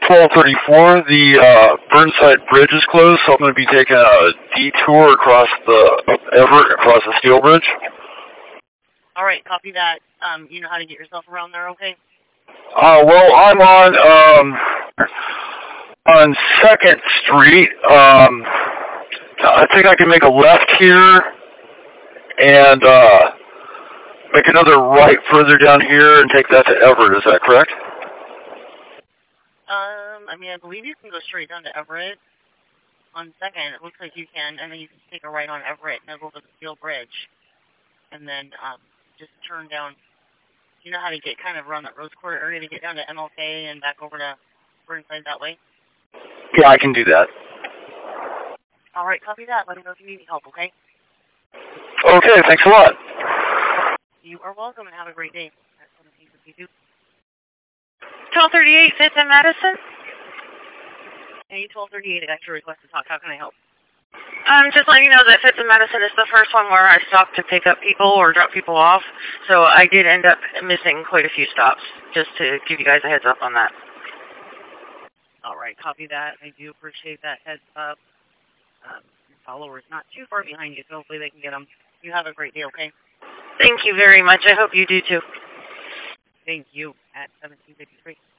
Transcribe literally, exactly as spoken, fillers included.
twelve thirty-four. The uh, Burnside Bridge is closed, so I'm going to be taking a detour across the Everett, across the Steel Bridge. All right, copy that. Um, you know how to get yourself around there, okay? Uh, well, I'm on um, on Second Street. Um, I think I can make a left here and uh, make another right further down here and take that to Everett. Is that correct? Um, I mean, I believe you can go straight down to Everett on Second. It looks like you can, and then you can take a right on Everett and then go to the Steel Bridge, and then um, just turn down. You know how to get kind of around that Rose Quarter area to get down to M L K and back over to Burnside that way? Yeah, I can do that. All right, copy that. Let me know if you need help, okay? Okay, thanks a lot. You are welcome, and have a great day. twelve thirty-eight, Fifth and Madison? Hey, twelve thirty-eight, I got your request to talk. How can I help? Um, just letting you know that Fifth and Madison is the first one where I stopped to pick up people or drop people off. So I did end up missing quite a few stops, just to give you guys a heads up on that. All right, copy that. I do appreciate that heads up. Um, your follower's not too far behind you, so hopefully they can get them. You have a great day, okay? Thank you very much. I hope you do too. Thank you. At seventeen fifty-three.